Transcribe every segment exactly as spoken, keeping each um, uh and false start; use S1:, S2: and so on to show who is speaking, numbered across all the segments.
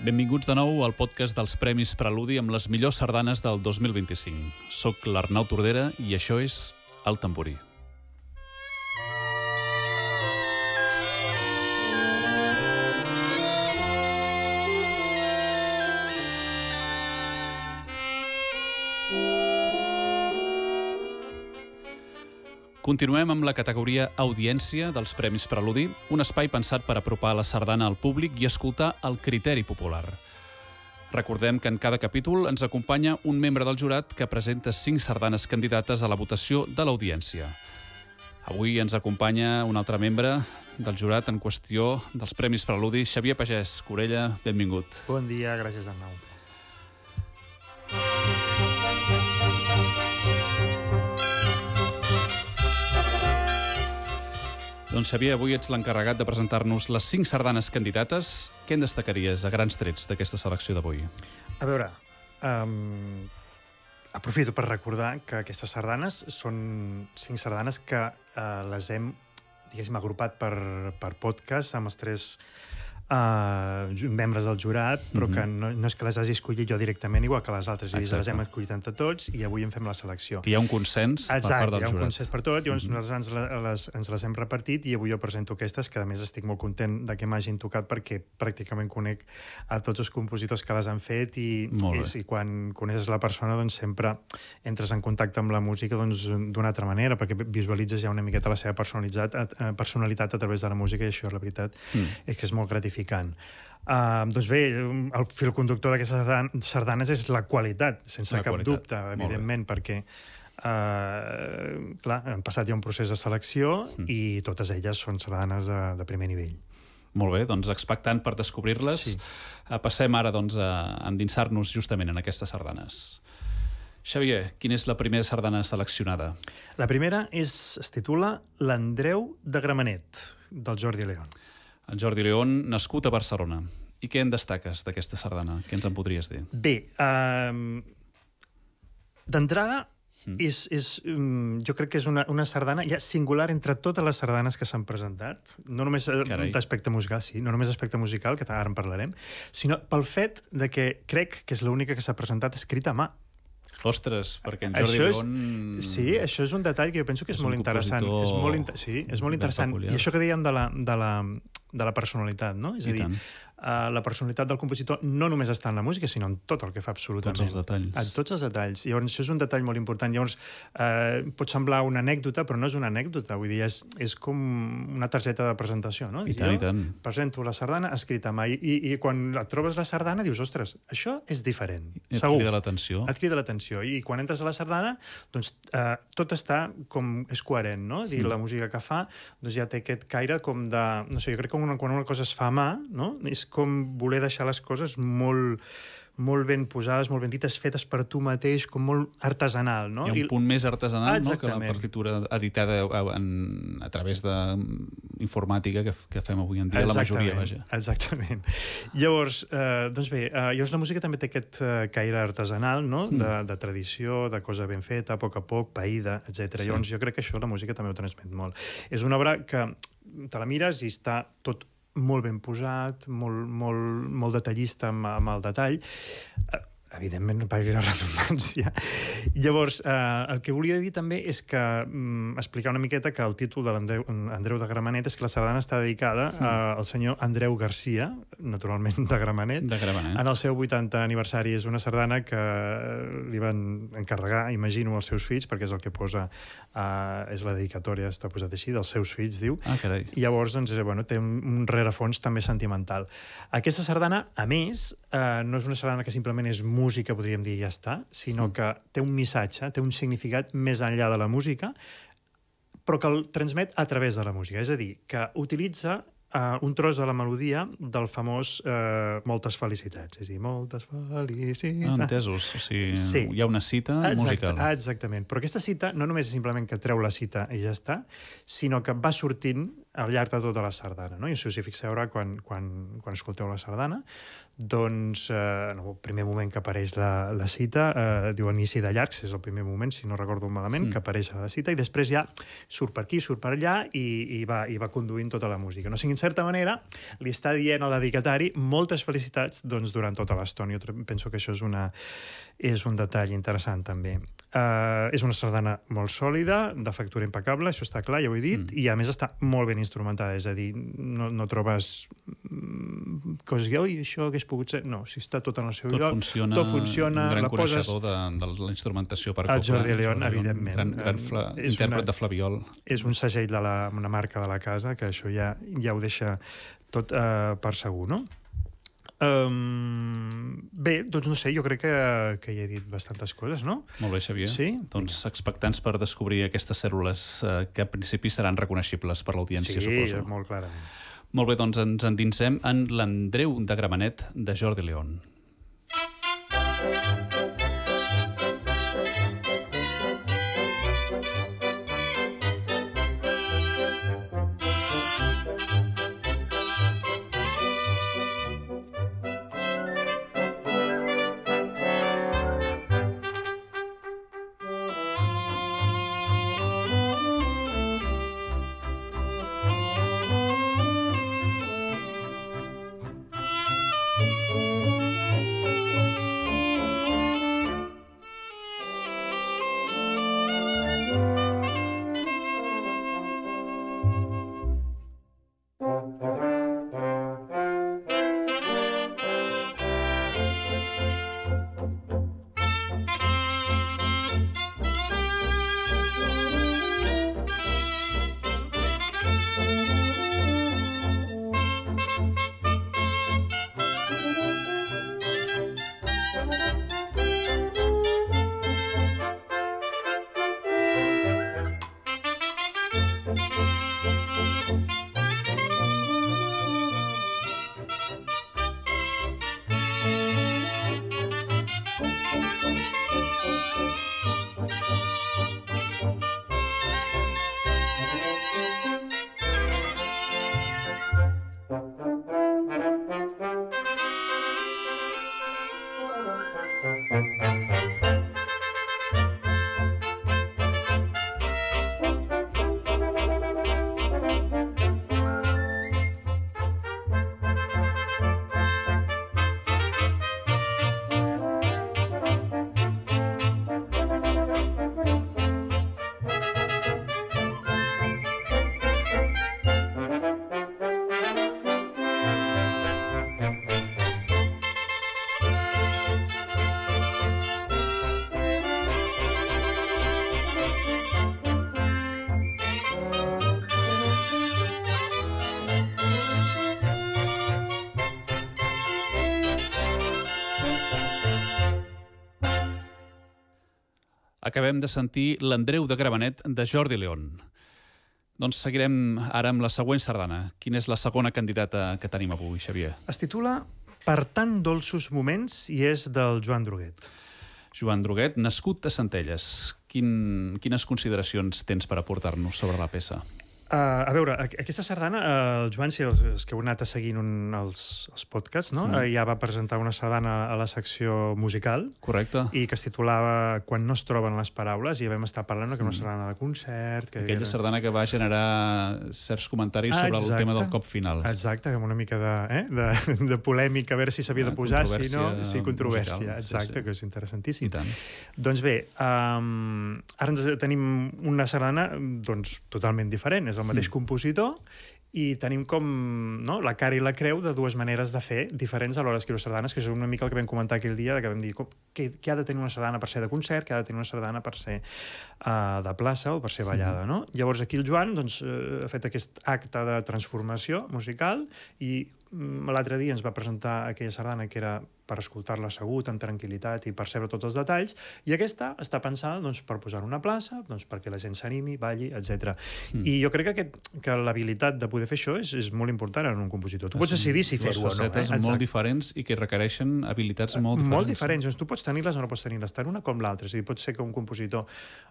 S1: Benvinguts de nou al podcast dels Premis Preludi amb les millors sardanes del dos mil vint-i-cinc. Soc l'Arnau Tordera i això és El Tamborí. Continuem amb la categoria Audiència dels Premis Preludi, un espai pensat per apropar la sardana al públic i escoltar el criteri popular. Recordem que en cada capítol ens acompanya un membre del jurat que presenta cinc sardanes candidates a la votació de l'audiència. Avui ens acompanya un altre membre del jurat en qüestió dels Premis Preludi, Xavier Pagès. Corella, benvingut.
S2: Bon dia, gràcies Arnau.
S1: Doncs Xavier, avui ets l'encarregat de presentar-nos les cinc sardanes candidates. Què en destacaries a grans trets d'aquesta selecció d'avui?
S2: A veure, um, aprofito per recordar que aquestes sardanes són cinc sardanes que uh, les hem, diguéssim, agrupat per, per podcast amb els tres uh, membres del jurat, però mm-hmm. que no, no és que les hagi escollit jo directament, igual que les altres, i les hem escollit entre tots i avui en fem la selecció.
S1: Que hi ha un consens
S2: Exacte,
S1: per part del jurat.
S2: Exacte, hi ha un consens per tot, llavors mm-hmm. nosaltres ens les, ens les hem repartit i avui jo presento aquestes, que a més estic molt content de que m'hagin tocat perquè pràcticament conec a tots els compositors que les han fet i, és, i quan coneixes la persona doncs sempre entres en contacte amb la música doncs, d'una altra manera, perquè visualitzes ja una miqueta la seva personalitat a, personalitat a través de la música i això, la veritat, mm. és que és molt gratificant. Uh, doncs bé, el fil conductor d'aquestes sardanes és la qualitat, sense la cap qualitat. dubte, evidentment, perquè uh, clar, han passat ja un procés de selecció mm. i totes elles són sardanes de, de primer nivell.
S1: Molt bé, doncs expectant per descobrir-les, sí. Passem ara doncs, a endinsar-nos justament en aquestes sardanes. Xavier, quina és la primera sardana seleccionada?
S2: La primera és, es titula L'Andreu de Gramenet, del Jordi León.
S1: En Jordi León, nascut a Barcelona. I què en destaques d'aquesta sardana? Què ens en podries dir?
S2: Bé, uh, d'entrada, mm. és, és, um, jo crec que és una, una sardana ja singular entre totes les sardanes que s'han presentat, no només d'aspecte musical, sí, no només d'aspecte musical, que ara en parlarem, sinó pel fet de que crec que és l'única que s'ha presentat escrita a mà.
S1: Ostres, perquè en Jordi
S2: és,
S1: León...
S2: Sí, això és un detall que jo penso que és, és molt interessant. És molt, inter... sí, és molt interessant. Peculiar. I això que dèiem de la, de la, de la personalitat, no? És I a dir, uh, la personalitat del compositor no només està en la música, sinó en tot el que fa absolutament.
S1: Tots els detalls.
S2: En tots els detalls. Llavors, això és un detall molt important. Llavors, uh, pot semblar una anècdota, però no és una anècdota. Vull dir, és, és com una targeta de presentació, no?
S1: I tant,
S2: jo
S1: i tant.
S2: presento la sardana escrita a mà i, i, i quan et trobes la sardana dius, ostres, això és diferent.
S1: Et
S2: Segur.
S1: crida l'atenció.
S2: Et crida l'atenció. I quan entres a la sardana, doncs eh, tot està com és coherent, no? Dir, mm. la música que fa doncs ja té aquest caire com de... No sé, jo crec que una, quan una cosa es fa a mà, no? És com voler deixar les coses molt, molt ben posades, molt ben dites, fetes per tu mateix, com molt artesanal, no?
S1: Hi ha un I... punt més artesanal, no? Que la partitura editada en, a través d'informàtica que, que fem avui en dia, exactament, la majoria, vaja.
S2: Exactament. Llavors, eh, doncs bé, eh, llavors la música també té aquest eh, caire artesanal, no? De, mm. de tradició, de cosa ben feta, a poc a poc, païda, etcètera. Sí. Llavors jo crec que això la música també ho transmet molt. És una obra que te la mires i està tot molt ben posat, molt, molt, molt detallista amb, amb el detall. Evidentment, no pagui la redundància. Llavors, eh, el que volia dir també és que mm, explicar una miqueta que el títol de l'Andreu Andreu de Gramenet és que la sardana està dedicada mm. a, al senyor Andreu Garcia, naturalment de Gramenet.
S1: De Gramenet.
S2: En el seu vuitantè aniversari és una sardana que li van encarregar, imagino, als seus fills, perquè és el que posa, eh, és la dedicatòria, està posat així, dels seus fills, diu.
S1: Ah, carai.
S2: I llavors, doncs, bueno, té un, un rerefons també sentimental. Aquesta sardana, a més, eh, no és una sardana que simplement és música, podríem dir, ja està, sinó que té un missatge, té un significat més enllà de la música, però que el transmet a través de la música. És a dir, que utilitza uh, un tros de la melodia del famós uh, Moltes felicitats. És a dir, moltes felicitats...
S1: Ah, entesos. O sigui,
S2: sí.
S1: Hi ha una cita
S2: Exacte,
S1: musical.
S2: Exactament. Però aquesta cita no només és simplement que treu la cita i ja està, sinó que va sortint al llarg de tota la sardana, no? I si us hi fixeu ara, quan, quan, quan escolteu la sardana, doncs, eh, en el primer moment que apareix la, la cita, eh, diu inici de llargs, és el primer moment, si no recordo malament, mm. que apareix a la cita, i després ja surt per aquí, surt per allà, i, i, va, i va conduint tota la música. No? O sigui, en certa manera, li està dient al dedicatari moltes felicitats doncs, durant tota l'estona. Jo penso que això és, una, és un detall interessant, també. Uh, és una sardana molt sòlida, de factura impecable, això està clar, ja ho he dit, mm. i a més està molt ben instrumentada, és a dir, no, no trobes coses que, oi, això hagués pogut ser... No, si està tot en el seu
S1: tot
S2: lloc,
S1: funciona,
S2: tot funciona...
S1: Un gran
S2: la poses...
S1: coneixedor de, de la instrumentació per cobla.
S2: El Jordi León, evidentment.
S1: Gran, gran fla... intèrpret una, de flabiol.
S2: És un segell de la, una marca de la casa, que això ja, ja ho deixa tot uh, per segur, no? Um, bé, doncs no sé, jo crec que, que hi he dit bastantes coses, no?
S1: Molt bé, Xavier.
S2: Sí?
S1: Doncs expectants per descobrir aquestes cèl·lules eh, que a principi seran reconeixibles per l'audiència,
S2: sí,
S1: suposo.
S2: Sí, molt clarament.
S1: Molt bé, doncs ens endinsem en l'Andreu de Gramenet de Jordi León. Acabem de sentir l'Andreu de Gramenet de Jordi León. Doncs seguirem ara amb la següent sardana. Quina és la segona candidata que tenim avui, Xavier?
S2: Es titula Per tan dolços moments i és del Joan Droguet.
S1: Joan Droguet, nascut a Centelles. Quin, quines consideracions tens per aportar-nos sobre la peça?
S2: Uh, a veure, aquesta sardana, uh, el Joan, si els, els que heu anat a seguint un, els, els podcasts, no? Mm. uh, ja va presentar una sardana a la secció musical.
S1: Correcte.
S2: I que es titulava Quan no es troben les paraules, i ja vam estar parlant que era una sardana de concert... Que
S1: Aquella
S2: era...
S1: sardana que va generar certs comentaris ah, sobre el tema del cop final.
S2: Exacte, amb una mica de, eh? de, de polèmica, a veure si s'havia de posar, si no... Sí, controvèrsia, musical, exacte, sí, sí. Que és interessantíssim.
S1: I tant.
S2: Doncs bé, um, ara ens tenim una sardana doncs, totalment diferent, és el mateix mm. compositor, i tenim com no, la cara i la creu de dues maneres de fer diferents a l'hora d'escriure sardanes, que és una mica el que vam comentar aquell dia, que vam dir com, què, què ha de tenir una sardana per ser de concert, què ha de tenir una sardana per ser uh, de plaça o per ser ballada, no? Llavors aquí el Joan doncs, uh, ha fet aquest acte de transformació musical i l'altre dia ens va presentar aquella sardana que era per escoltar-la assegut, amb tranquil·litat i percebre tots els detalls, i aquesta està pensada doncs, per posar una plaça, doncs, perquè la gent s'animi, balli, etcètera. Mm. I jo crec que, aquest, que l'habilitat de poder fer això és, és molt important en un compositor. Tu pots decidir si fer-ho o no.
S1: Les facetes eh? molt diferents i que requereixen habilitats molt diferents.
S2: Molt diferents. Doncs tu pots tenir-les o no pots tenir-les, tant una com l'altra. És a dir, pot ser que un compositor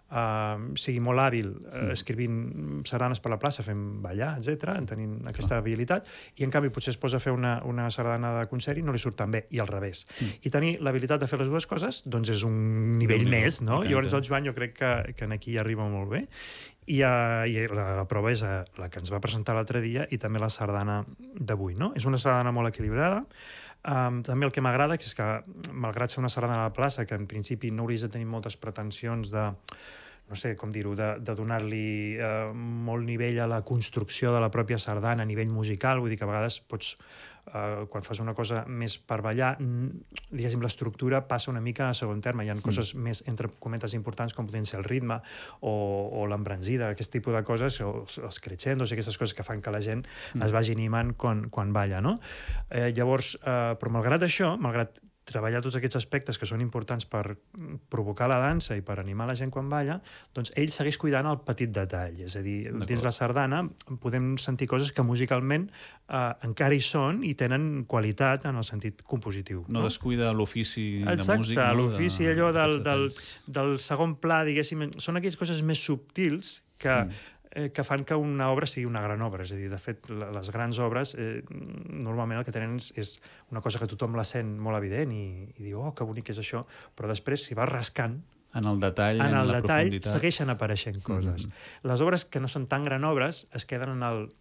S2: uh, sigui molt hàbil uh, escrivint sardanes per la plaça, fent ballar, etcètera, tenint aquesta Clar. habilitat, i en canvi potser es posa a fer una, una sardana de concert i no li surt tan bé, i al revés. Mm. I tenir l'habilitat de fer les dues coses doncs és un nivell no, més, no? Llavors el Joan jo crec que, que aquí arriba molt bé. I, uh, i la, la prova és uh, la que ens va presentar l'altre dia i també la sardana d'avui, no? És una sardana molt equilibrada. Um, també el que m'agrada és que, malgrat ser una sardana a la plaça, que en principi no hauries de tenir moltes pretensions de no sé com dir-ho, de, de donar-li eh, molt nivell a la construcció de la pròpia sardana a nivell musical, vull dir que a vegades pots, eh, quan fas una cosa més per ballar, diguéssim, l'estructura passa una mica a segon terme, hi ha coses mm. més, entre cometes, importants, com poden ser el ritme o, o l'embranzida, aquest tipus de coses, o els, els crescendos i aquestes coses que fan que la gent mm. es vagi animant quan, quan balla, no? Eh, llavors, eh, però malgrat això, malgrat treballar tots aquests aspectes que són importants per provocar la dansa i per animar la gent quan balla, doncs ell segueix cuidant el petit detall. És a dir, dins la sardana podem sentir coses que musicalment eh, encara hi són i tenen qualitat en el sentit compositiu.
S1: No, no? Descuida l'ofici de músic.
S2: Exacte, no? l'ofici allò del, del, del segon pla, diguéssim, són aquelles coses més subtils que... Mm. que fan que una obra sigui una gran obra. És a dir, de fet, les grans obres eh, normalment el que tenen és una cosa que tothom la sent molt evident i, i diu, oh, que bonic és això, però després, si vas rascant,
S1: en el detall,
S2: en,
S1: en
S2: el
S1: la
S2: detall
S1: profunditat,
S2: segueixen apareixent coses. Mm-hmm. Les obres que no són tan gran obres es queden en el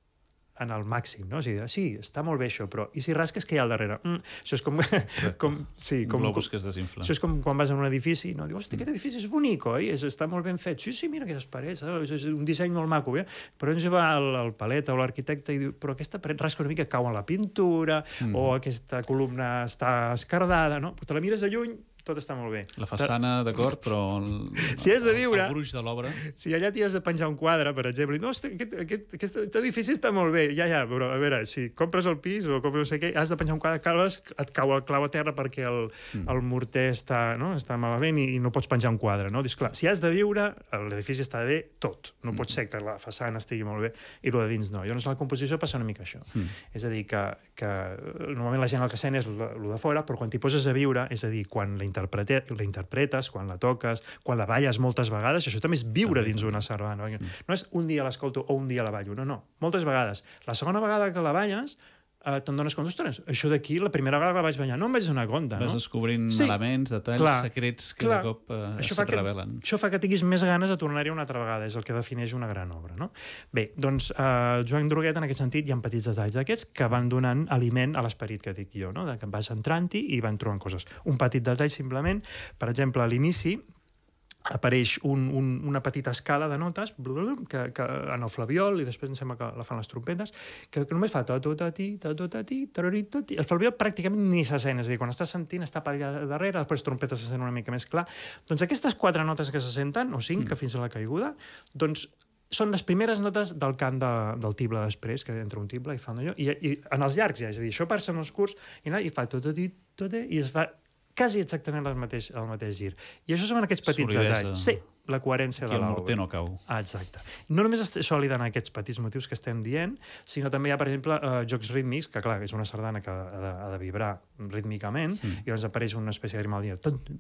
S2: en el màxim, no? O sigui, sí, està molt bé això, però i si rasques, què hi ha al darrere? Mm, això és com... com sí, com,
S1: un globus que es desinfla.
S2: Això és com quan vas a un edifici i no dius, hosti, aquest edifici és bonic, oi? És, està molt ben fet. Sí, sí, mira aquestes parets, oh, és un disseny molt maco, eh? Però ens va el, el paleta o l'arquitecte i diu, però aquesta paret rasca una mica, cau en la pintura, mm. o aquesta columna està escardada, no? Però te la mires de lluny, tot està molt bé.
S1: La façana, d'acord, però el,
S2: si has de viure,
S1: el gruix de l'obra...
S2: Si allà t'hi has de penjar un quadre, per exemple, i no, hosti, aquest, aquest, aquest, aquest edifici està molt bé, ja, ja, però a veure, si compres el pis o compres no sé què, has de penjar un quadre, calves, et cau el clau a terra perquè el, mm. el morter està, no, està malament i, i no pots penjar un quadre, no? Dius, clar, si has de viure, l'edifici està bé tot. No mm. pot ser que la façana estigui molt bé i el de dins no. Llavors, la composició passa una mica això. Mm. És a dir, que, que normalment la gent el que sent és el de fora, però quan t'hi poses a viure, és a dir, quan la interpretes, la interpretes, quan la toques, quan la balles moltes vegades, això també és viure dins d'una sardana. No és un dia l'escolto o un dia la ballo, no, no, moltes vegades. La segona vegada que la balles, eh, te'n dones compte, ostres, això d'aquí, la primera vegada que la vaig ballar, no em vaig donar compte, no?
S1: Vas descobrint sí, elements, detalls, clar, secrets que clar, de cop eh, se't revelen.
S2: Això fa que tinguis més ganes de tornar-hi una altra vegada, és el que defineix una gran obra, no? Bé, doncs, eh, Joan Droguet, en aquest sentit, hi ha petits detalls d'aquests que van donant aliment a l'esperit que dic jo, no? De que vas entrant-hi i van trobant coses. Un petit detall, simplement, per exemple, a l'inici, apareix un, un, una petita escala de notes que, que en el flabiol, i després em sembla que la fan les trompetes, que, que només fa ta-to-ta-ti, ta-to-ta-ti, ta-ri-to-ti. El flabiol pràcticament ni se sent, és a dir, quan estàs sentint està per allà darrere, després trompetes se sent una mica més clar. Doncs aquestes quatre notes que se senten, o cinc, mm. que fins a la caiguda, doncs són les primeres notes del cant de, del tible després, que entra un tible i fa allò, i, i en els llargs ja, és a dir, això passa en els curts, i, i fa to-to-ti, to-te, i es fa quasi exactament el mateix, el mateix gir. I això són aquests petits
S1: solidesa.
S2: Detalls. Sí, la coherència
S1: Aquí
S2: de l'obra.
S1: El morter no cau.
S2: Ah, exacte. No només és sòlida en aquests petits motius que estem dient, sinó també hi ha, per exemple, uh, jocs rítmics, que clar, és una sardana que ha de, ha de vibrar rítmicament, mm. i llavors apareix una espècie de ritme al dia.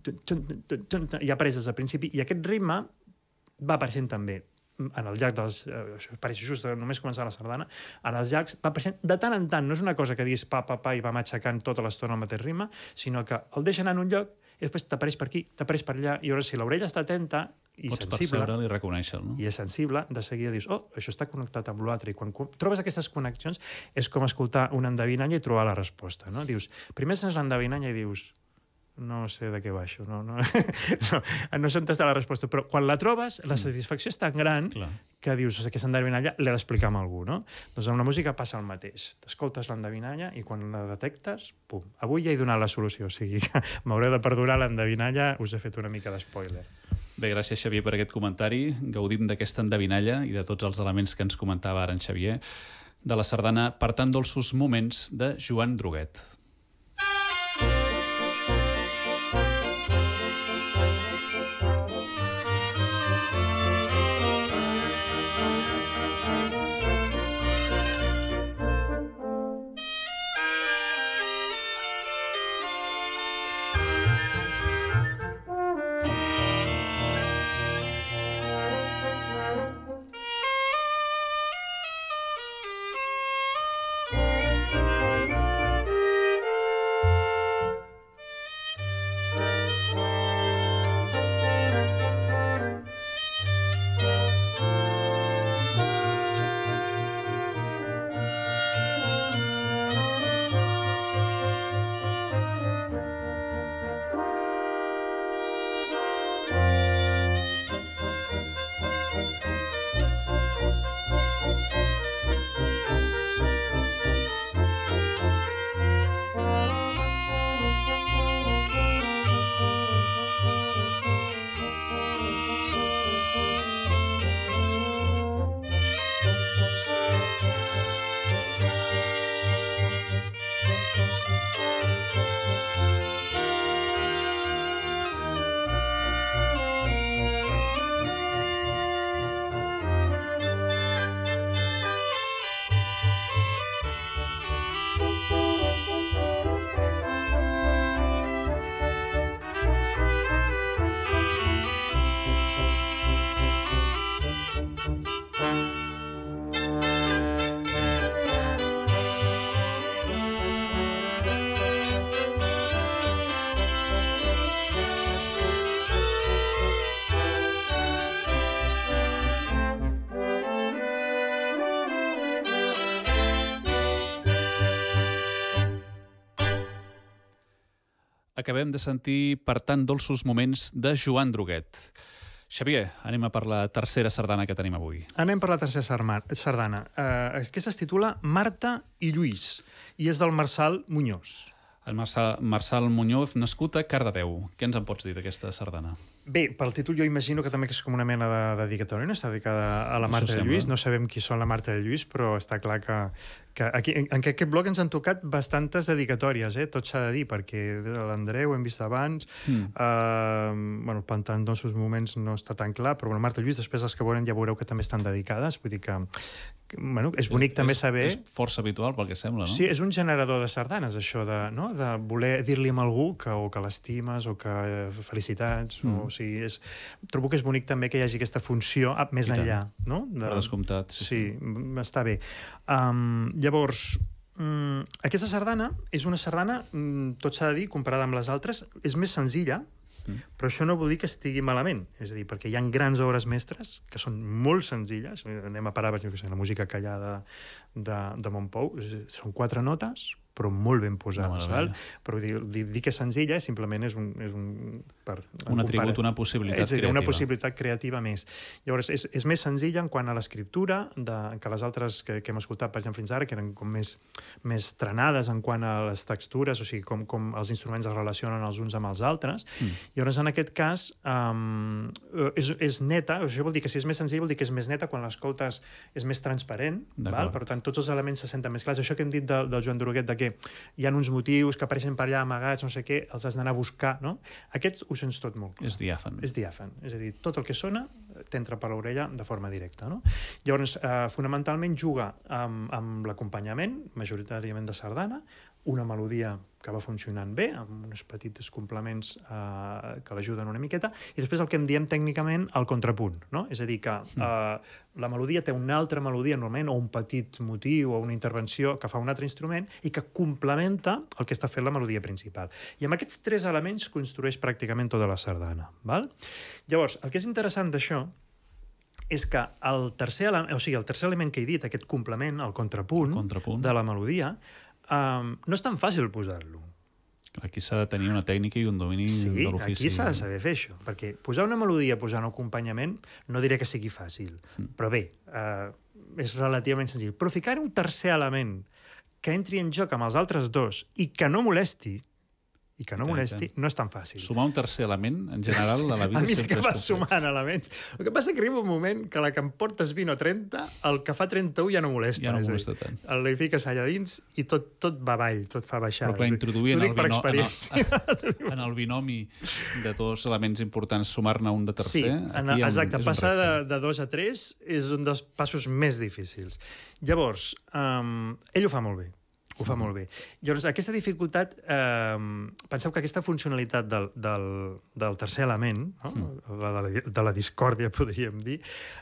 S2: I apareix des del principi, i aquest ritme va apareixent també en el llarg dels... Eh, això pareix just només començar la sardana, en els llargs va apareixent de tant en tant, no és una cosa que diguis pa, pa, pa, i va matxacant tota l'estona al mateix ritme, sinó que el deixen en un lloc i després t'apareix per aquí, t'apareix per allà, i llavors si l'orella està atenta i
S1: pots
S2: sensible... Pots
S1: percebre'l i reconèixer-lo, no?
S2: I és sensible, de seguida dius, oh, això està connectat amb l'altre, i quan trobes aquestes connexions és com escoltar una endevinalla i trobar la resposta, no? Dius, primer sents l'endevinalla i dius, no sé de què va això, no, no, no, no sé on està la resposta, però quan la trobes, la satisfacció és tan gran Clar. que dius, aquesta endevinalla l'he d'explicar amb algú, no? Doncs amb la música passa el mateix. T'escoltes l'endevinalla i quan la detectes, pum, avui ja he donat la solució, o sigui que m'haureu de perdonar l'endevinalla, us he fet una mica d'espoiler.
S1: Bé, gràcies, Xavier, per aquest comentari. Gaudim d'aquesta endevinalla i de tots els elements que ens comentava ara en Xavier. de la sardana Per tan dolços moments de Joan Druguet. Acabem de sentir Per tan dolços moments de Joan Druguet. Xavier, anem a per la tercera sardana que tenim avui.
S2: Anem per la tercera sardana. Uh, aquesta es titula Marta i Lluís i és del Marçal Muñoz.
S1: El Marçal, Marçal Muñoz, nascut a Cardedeu. Què ens en pots dir d'aquesta sardana?
S2: Bé, pel títol jo imagino que també és com una mena de dedicatòria, no? Està dedicada a la Marta de Lluís. No sabem qui són la Marta de Lluís, però està clar que, que aquí, en, en aquest bloc ens han tocat bastantes dedicatòries, eh? Tot s'ha de dir, perquè l'Andreu hem vist abans, mm. uh, bueno, per tant, doncs, els moments no està tan clar, però bueno, Marta de Lluís, després els que veurem ja veureu que també estan dedicades, vull dir que, que bueno, és bonic és, també saber...
S1: És força habitual, pel que sembla, no?
S2: Sí, és un generador de sardanes, això de, no? de voler dir-li a algú que, o que l'estimes, o que felicitats, mm. o o sigui, és, trobo que és bonic també que hi hagi aquesta funció ah, més enllà, no? De,
S1: per descomptat. Sí,
S2: sí, sí, està bé. Um, llavors, um, aquesta sardana és una sardana, um, tot s'ha de dir, comparada amb les altres, és més senzilla, mm. però això no vol dir que estigui malament. És a dir, perquè hi ha grans obres mestres que són molt senzilles. Anem a parar, jo què sé, la música callada de, de Montpou. Són quatre notes, però molt ben posades. No, val? Però dir, dir, dir que és senzilla simplement és un... És un, per,
S1: un atribut, una possibilitat
S2: dir,
S1: creativa.
S2: Una possibilitat creativa més. Llavors, és, és més senzilla en quant a l'escriptura que les altres que, que hem escoltat, per exemple, fins ara, que eren com més, més trenades en quant a les textures, o sigui, com, com els instruments es relacionen els uns amb els altres. Mm. Llavors, en aquest cas, um, és, és neta, això vol dir que si és més senzill vol dir que és més neta quan l'escoltes és més transparent, val? Per tant, tots els elements se senten més clars. Això que hem dit del, del Joan Druguet, de que hi ha uns motius que apareixen per allà amagats, no sé què, els has d'anar a buscar, no? Aquests ho sents tot molt clar.
S1: És diàfan.
S2: És diàfan. És a dir, tot el que sona t'entra per l'orella de forma directa, no? Llavors, eh, fonamentalment juga amb, amb l'acompanyament, majoritàriament de sardana, una melodia que va funcionant bé, amb uns petits complements eh, que l'ajuden una miqueta, i després el que en diem tècnicament el contrapunt, no? És a dir, que eh, la melodia té una altra melodia, normalment, o un petit motiu, o una intervenció que fa un altre instrument, i que complementa el que està fent la melodia principal. I amb aquests tres elements construeix pràcticament tota la sardana, val? Llavors, el que és interessant d'això és que el tercer, ele o sigui, el tercer element que he dit, aquest complement, el contrapunt, el contrapunt. de la melodia, Um, no és tan fàcil posar-lo.
S1: Aquí s'ha de tenir una tècnica i un domini
S2: sí,
S1: de l'ofici.
S2: Sí, aquí s'ha de saber fer això, perquè posar una melodia, posar un acompanyament, no diré que sigui fàcil, mm. però bé, uh, és relativament senzill. Però ficar un tercer element que entri en joc amb els altres dos i que no molesti, i que no molesti, no és tan fàcil.
S1: Sumar un tercer element, en general, a la vida
S2: sempre és complex. A mi
S1: que
S2: vas sumant elements. El que passa que arriba un moment que la que em portes vint o trenta, el que fa trenta-u ja no molesta.
S1: Ja no molesta tant.
S2: El li fiques allà dins i tot, tot va avall, tot fa baixar.
S1: Però clar, introduir en el,
S2: bino,
S1: en, el, en el binomi de dos elements importants, sumar-ne un de tercer...
S2: Sí, en, exacte, passar de, de dos a tres és un dels passos més difícils. Llavors, um, ell ho fa molt bé. Ho fa molt bé. Llavors, aquesta dificultat, eh, penseu que aquesta funcionalitat del, del, del tercer element, no? la de, la, de la discòrdia, podríem dir,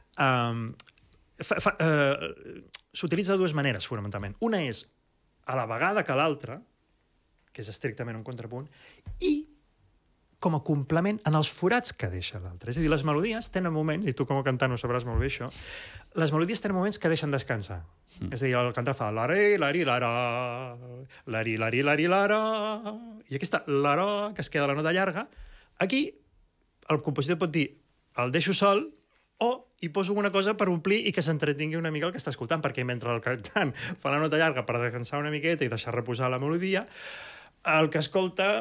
S2: eh, eh, s'utilitza de dues maneres, fonamentalment. Una és a la vegada que l'altra, que és estrictament un contrapunt, i com a complement en els forats que deixa l'altre. És a dir, les melodies tenen moments, i tu com a cantant ho sabràs molt bé això, les melodies tenen moments que deixen descansar. Mm. És a dir, el cantant fa l'ari, l'ari, l'ara, l'ari, l'ari, l'ari, l'ara, i aquesta l'ara, que es queda la nota llarga, aquí el compositor pot dir el deixo sol o hi poso alguna cosa per omplir i que s'entretingui una mica el que està escoltant, perquè mentre el cantant fa la nota llarga per descansar una miqueta i deixar reposar la melodia, el que escolta...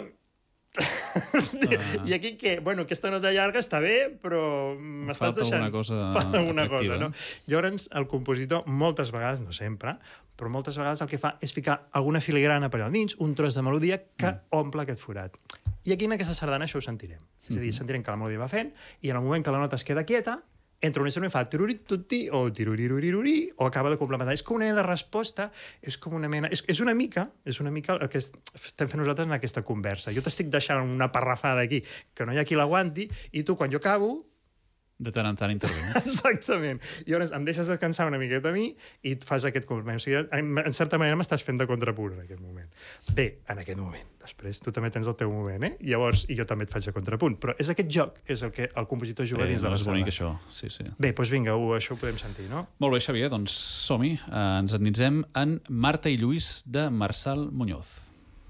S2: Ah. I aquí què? Bueno, aquesta nota llarga està bé, però m'estàs deixant...
S1: Alguna cosa
S2: Falta alguna cosa, no? Llavors, el compositor, moltes vegades, no sempre, però moltes vegades el que fa és ficar alguna filigrana per allà dins, un tros de melodia que mm. omple aquest forat. I aquí en aquesta sardana això ho sentirem. És a dir, sentirem que la melodia va fent i en el moment que la nota es queda quieta, entra un instrument i fa tirurit-tutti o tiruriruriruri o acaba de complementar. És com una mena de resposta, és com una mena... És, és una mica, és una mica el que estem fent nosaltres en aquesta conversa. Jo t'estic deixant una parrafada aquí que no hi ha qui l'aguanti i tu, quan jo acabo...
S1: De tant en tant intervent.
S2: Exactament. I llavors em deixes descansar una miqueta a mi i et fas aquest complement. O sigui, en, en certa manera m'estàs fent de contrapunt en aquest moment. Bé, en aquest moment. Després tu també tens el teu moment, eh? Llavors, i jo també et faig de contrapunt. Però és aquest joc, és el que el compositor juga
S1: Bé,
S2: dins de la sala.
S1: És bonic això, sí, sí.
S2: Bé, doncs vinga, ho, això ho podem sentir, no?
S1: Molt bé, Xavier, doncs som-hi. Eh, ens endinsem en Marta i Lluís de Marçal Muñoz.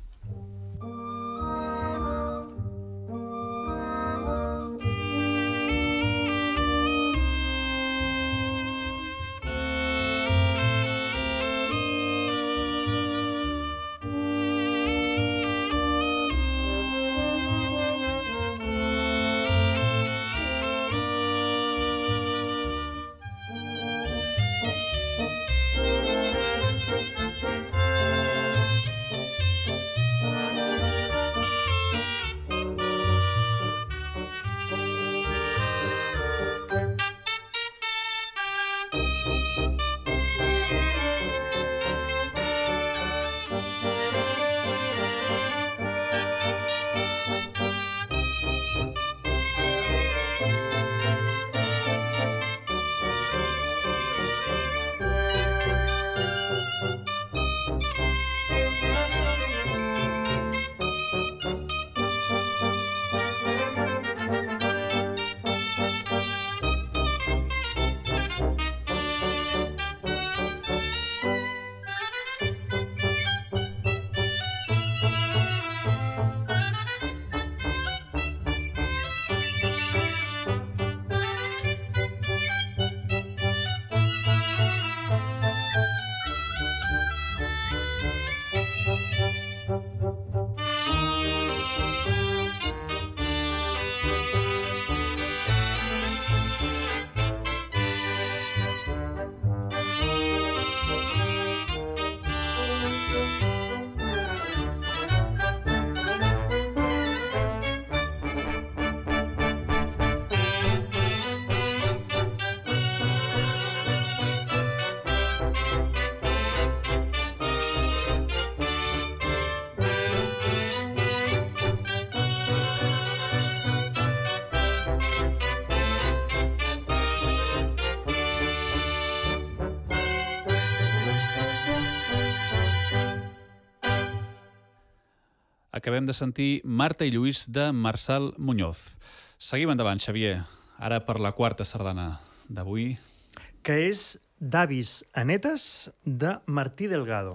S1: Acabem de sentir Marta i Lluís de Marçal Muñoz. Seguim endavant, Xavier. Ara per la quarta sardana d'avui.
S2: Que és D'avis a netes de Martí Delgado.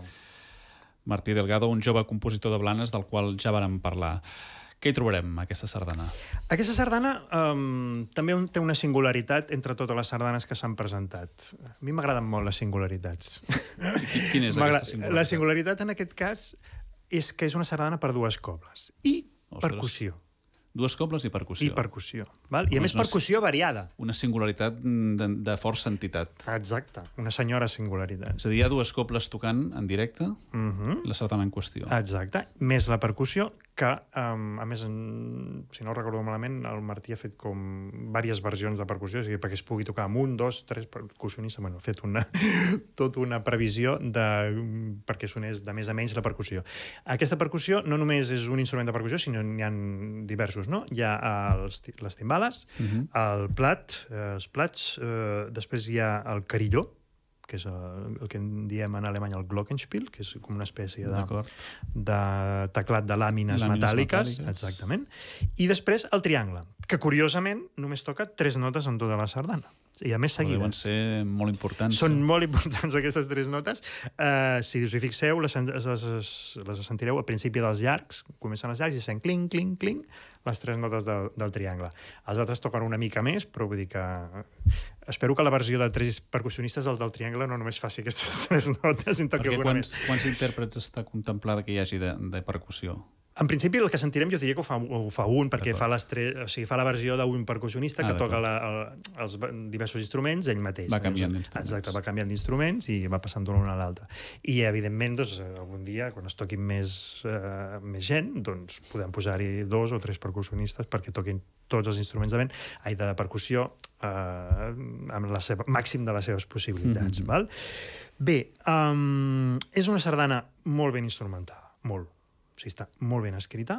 S1: Martí Delgado, un jove compositor de Blanes del qual ja vàrem parlar. Què hi trobarem, aquesta sardana?
S2: Aquesta sardana um, també té una singularitat entre totes les sardanes que s'han presentat. A mi m'agraden molt les singularitats.
S1: Quina és aquesta singularitat?
S2: La singularitat, en aquest cas, és que és una sardana per dues cobles. I
S1: Ostres.
S2: percussió.
S1: Dues cobles i percussió.
S2: I percussió. Val? I a més percussió variada.
S1: Una singularitat de, de força entitat.
S2: Exacte, una senyora singularitat.
S1: És a dir, hi ha dues cobles tocant en directe
S2: uh-huh.
S1: la sardana en qüestió.
S2: Exacte, més la percussió, que, um, a més, en, si no ho recordo malament, el Martí ha fet com diverses versions de percussió, és a dir, perquè es pugui tocar amb un, dos, tres percussionistes. Bueno, ha fet una, tota una previsió de, perquè sonés de més a menys la percussió. Aquesta percussió no només és un instrument de percussió, sinó n'hi ha diversos, no? Hi ha els, les timbales, uh-huh. el plat, eh, els plats, eh, després hi ha el carilló, que és el, el que en diem en alemany el glockenspiel, que és com una espècie de, de teclat de làmines, làmines metàl·liques, metàl·liques, exactament. I després el triangle, que curiosament només toca tres notes en tota la sardana. I a més seguides.
S1: Deuen ser molt importants.
S2: Són molt importants aquestes tres notes. Uh, si us hi fixeu, les, les, les sentireu al principi dels llargs, comencen els llargs i sent cling, cling, cling, les tres notes del, del triangle. Els altres toquen una mica més, però vull dir que... Espero que la versió de tres percussionistes, el del triangle, no només faci aquestes tres notes, en toqui alguna
S1: quants, més. Quants intèrprets està contemplada que hi hagi de, de percussió?
S2: En principi, el que sentirem, jo diria que ho fa, ho fa un, perquè fa, les tres, o sigui, fa la versió d'un percussionista ah, que toca la, el, els diversos instruments ell mateix.
S1: Va canviant d'instruments.
S2: Exacte, va canviant d'instruments i va passant d'un a l'altre. I, evidentment, doncs, algun dia, quan es toquin més, uh, més gent, doncs podem posar-hi dos o tres percussionistes perquè toquin tots els instruments de vent, ai, de percussió, uh, amb la seva, màxim de les seves possibilitats. Mm-hmm. Val? Bé, um, és una sardana molt ben instrumentada, molt. O sigui, està molt ben escrita.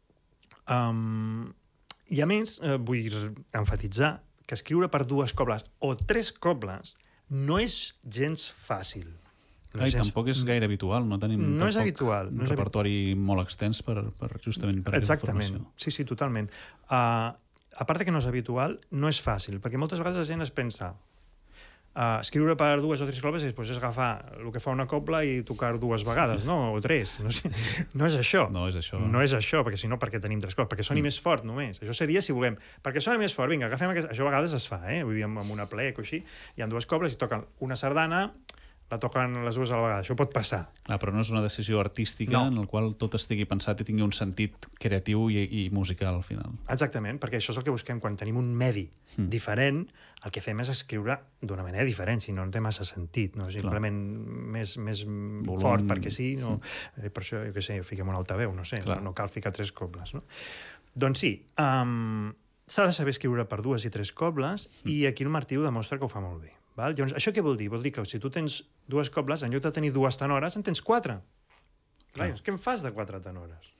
S2: Um, I, a més, eh, vull enfatitzar que escriure per dues cobles o tres cobles no és gens fàcil.
S1: No Ai, és gens... Tampoc és gaire habitual, no tenim
S2: no és habitual,
S1: un
S2: no és
S1: repertori habi... molt extens per, per justament per aquesta
S2: Exactament.
S1: Informació. Sí,
S2: sí, totalment. Uh, a part de que no és habitual, no és fàcil, perquè moltes vegades la gent es pensa Uh, escriure per dues o tres cobles i després és agafar el que fa una cobla i tocar dues vegades, no? O tres. No, sé. no és això.
S1: No és això.
S2: No és això, perquè si no, perquè tenim tres cobles? Perquè soni mm. més fort, només. Això seria, si volem, perquè soni més fort, vinga, agafem aquest... Això a vegades es fa, eh? Vull dir, amb una plec o així, hi ha dues cobles i toquen una sardana, la toquen les dues a la vegada. Això pot passar.
S1: Ah, però no és una decisió artística no. en la qual tot estigui pensat i tingui un sentit creatiu i, i musical al final.
S2: Exactament, perquè això és el que busquem. Quan tenim un medi mm. diferent, el que fem és escriure d'una manera diferent, si no, no té massa sentit. No? Simplement més, més Volum... fort perquè sí. No? Mm. Per això, jo què sé, fiquem un altaveu, no sé. No, no cal ficar tres cobles. No? Doncs sí, um, s'ha de saber escriure per dues i tres cobles mm. i aquí el Martí ho demostra que ho fa molt bé. Val? Llavors, això què vol dir? Vol dir que si tu tens dues cobles, en lloc de tenir dues tenores, en tens quatre. Clar, llavors, què en fas de quatre tenores?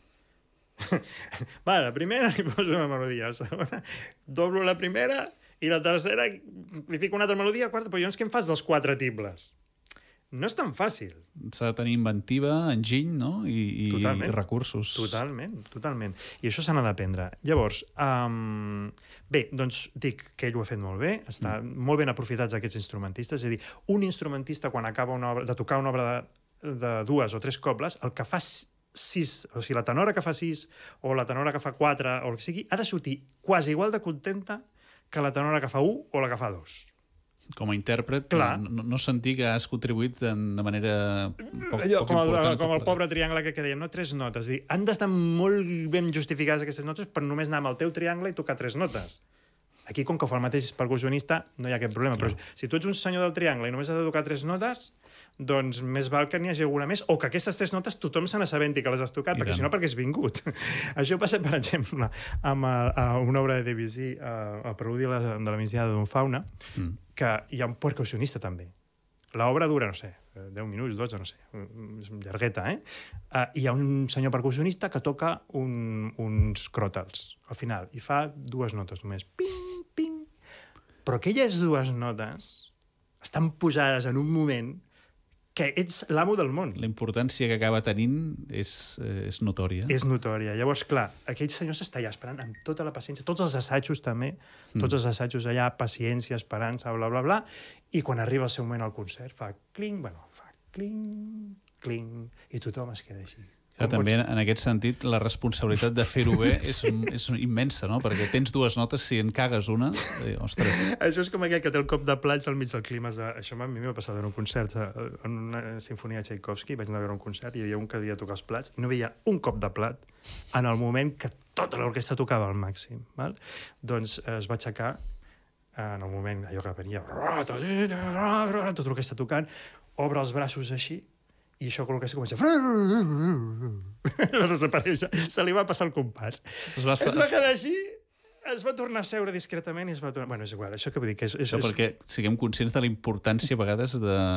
S2: Va, la primera li poso una melodia, la segona doblo la primera i la tercera li fico una altra melodia, quarta, però llavors què en fas dels quatre tibles? No és tan fàcil.
S1: S'ha de tenir inventiva, enginy, no? I, i, i recursos.
S2: Totalment, totalment. I això se n'ha d'aprendre. Llavors, um, bé, doncs dic que ell ho ha fet molt bé, està mm. molt ben aprofitats aquests instrumentistes, és a dir, un instrumentista quan acaba una obra, de tocar una obra de, de dues o tres cobles, el que fa sis, o sigui, la tenora que fa sis o la tenora que fa quatre o el que sigui, ha de sortir quasi igual de contenta que la tenora que fa u o la que fa dos.
S1: Com a intèrpret, no, no sentir que has contribuït de, de manera poc,
S2: Allò,
S1: poc
S2: com el,
S1: important.
S2: Com el pobre triangle que, que dèiem, no? Tres notes. És dir, han d'estar molt ben justificades aquestes notes per només anar amb el teu triangle i tocar tres notes. Aquí, com que ho fa el mateix percussionista, no hi ha aquest problema. Però si tu ets un senyor del triangle i només has de tocar tres notes, doncs més val que n'hi hagi alguna més, o que aquestes tres notes tothom se n'assabenti que les has tocat, I perquè tant. Si no, perquè has vingut. Això passa, per exemple, amb a, a una obra de Debussy, a, a Preludi de la migdiada d'un fauna, mm. que hi ha un percussionista també. L'obra dura, no sé, deu minuts, dotze, no sé, és llargueta, eh? Uh, hi ha un senyor percussionista que toca un, uns cròtals al final i fa dues notes només. Ping, ping. Però aquelles dues notes estan posades en un moment que ets l'amo del món.
S1: La importància que acaba tenint és, és notòria.
S2: És notòria. Llavors, clar, aquell senyor s'està allà esperant amb tota la paciència, tots els assajos també, mm. tots els assajos allà, paciència, esperança, bla, bla, bla, i quan arriba el seu moment al concert fa cling, bueno, fa cling, cling, i tothom es queda així.
S1: Com també, pots... en aquest sentit, la responsabilitat de fer-ho bé és, sí, és immensa, no? Perquè tens dues notes, si en cagues una, eh, ostres.
S2: Això és com aquell que té el cop de plats al mig del clima. De... Això a mi m'ha passat en un concert, en una sinfonia de Tchaikovsky, vaig anar a veure un concert i hi havia un que havia de tocar els plats i no veia un cop de plat en el moment que tota l'orquestra tocava al màxim. Val? Doncs eh, es va aixecar en el moment, allò que venia, tota l'orquestra tocant, obre els braços així, i això que l'orquestra comença a desaparèixer. Se li va passar el compàs. Es va, es va quedar així, es va tornar a seure discretament i es va tornar... Bueno, és igual, això que vull dir que és... és
S1: això perquè siguem conscients de la importància a vegades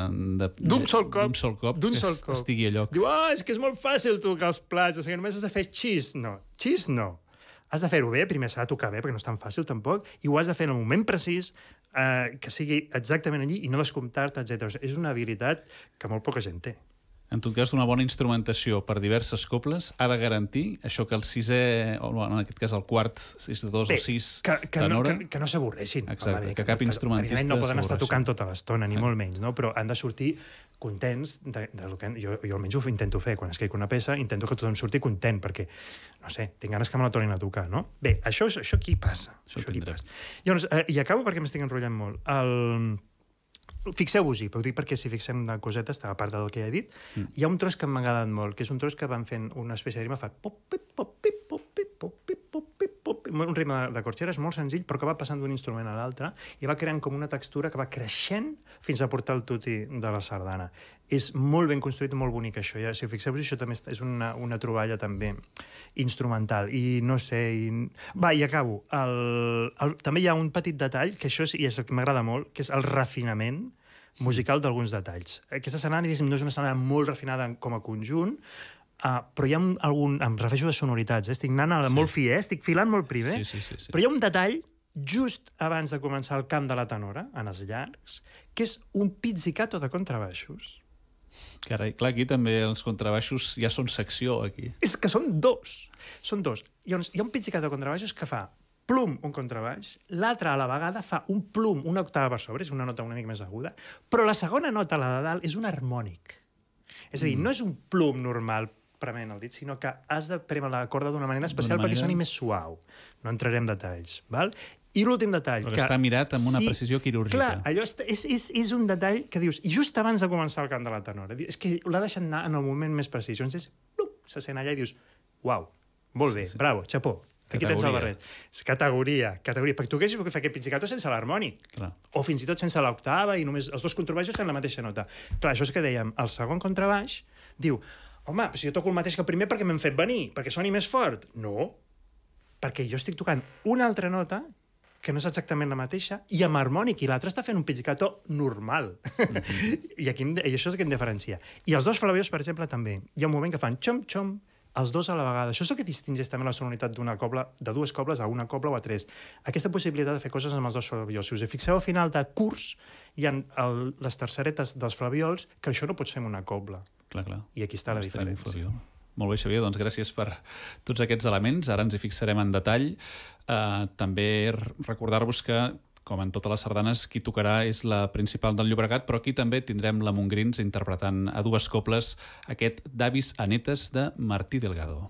S2: d'un sol cop,
S1: sol cop
S2: d'un
S1: que
S2: sol cop.
S1: Estigui a lloc.
S2: Diu, ah, és que és molt fàcil tocar els plats, o sigui, només has de fer xis. No, xis no. Has de fer-ho bé, primer s'ha de tocar bé, perquè no és tan fàcil tampoc, i ho has de fer en el moment precís, eh, que sigui exactament allí, i no descomptar-te, etcètera. És una habilitat que molt poca gent té.
S1: En tot cas, una bona instrumentació per diverses cobles ha de garantir això que el sisè, o en aquest cas el quart, sis de dos o sis
S2: que, que
S1: tenora...
S2: No, que, que no s'avorreixin.
S1: Exacte, home, que, que cap instrumentista
S2: evidentment no poden estar tocant tota l'estona, ni eh. molt menys, no? Però han de sortir contents de, de lo que... Jo, jo almenys ho intento fer. Quan escric una peça, intento que tothom surti content, perquè, no sé, tinc ganes que me la tornin a tocar, no? Bé, això, això aquí passa.
S1: Això, això aquí passa.
S2: Llavors, eh, i acabo perquè m'estic enrotllant molt. El... Fixeu-vos-hi, però ho dic perquè si fixem de cosetes, a part del que he dit, mm. hi ha un tros que m'ha agradat molt, que és un tros que van fent una espècie de rima, fa pop, pip, pop, pip, pop, pip, pop, pip, pop, pip, pop, un ritme de, de corxera, és molt senzill, però que va passant d'un instrument a l'altre i va creant com una textura que va creixent fins a portar el tutti de la sardana. És molt ben construït, molt bonic, això. Ja, si fixeu-vos, això també és una, una troballa també instrumental. I no sé... I... Va, i acabo. El, el, també hi ha un petit detall, que això és, i és el que m'agrada molt, que és el refinament musical d'alguns detalls. Aquesta sardana, diguéssim, no és una sardana molt refinada com a conjunt, uh, però hi ha un, algun... Em refereixo a sonoritats, eh? Estic anant sí. molt fi, eh? Estic filant molt primer,
S1: sí, sí, sí, sí.
S2: però hi ha un detall just abans de començar el cant de la tenora, en els llargs, que és un pizzicato de contrabaixos.
S1: Carai, clar, aquí també els contrabaixos ja són secció, aquí.
S2: És que són dos. Són dos. Llavors, hi ha un pizzicato de contrabaixos que fa plum, un contrabaix, l'altre a la vegada fa un plum, una octava per sobre, és una nota una mica més aguda, però la segona nota, la de dalt, és un harmònic. És a dir, mm. no és un plum normal prement el dit, sinó que has de prémer la corda d'una manera especial manera... perquè soni més suau. No entraré en detalls, val? I l'últim detall...
S1: Però que està mirat amb una sí, precisió quirúrgica.
S2: Clar, allò és, és, és, és un detall que dius, i just abans de començar el cant de la tenora, és que l'ha deixat anar en el moment més precís. Llavors és, plum, se sent allà i dius, uau, molt bé, sí, sí. bravo, xapó, aquí tens el barret. És categoria, categoria. Perquè tu haguessis pogut fer aquest pizzicato sense l'harmònic. O fins i tot sense l'octava i només els dos contrabaixos tenen la mateixa nota. Clar, això és que dèiem, el segon contrabaix diu, home, si jo toco el mateix que el primer perquè m'hem fet venir, perquè soni més fort. No, perquè jo estic tocant una altra nota que no és exactament la mateixa, i amb harmònic, i l'altre està fent un pizzicato normal. Mm-hmm. I, aquí, I això és el que em diferencia. I els dos flabiós, per exemple, també. Hi ha un moment que fan xom-xom, els dos a la vegada. Això és el que distingeix també la sonoritat d'una cobla, de dues cobles a una cobla o a tres. Aquesta possibilitat de fer coses amb els dos flaviols. Si us fixeu, al final de curs hi ha el, les terceretes dels flaviols, que això no pots fer amb una cobla.
S1: Clar, clar.
S2: I aquí està la diferència.
S1: Molt bé, Xavier, doncs gràcies per tots aquests elements. Ara ens hi fixarem en detall. Uh, també recordar-vos que, com en totes les sardanes, qui tocarà és la principal del Llobregat, però aquí també tindrem la Montgrins interpretant a dues cobles aquest d'Avis a netes de Martí Delgado.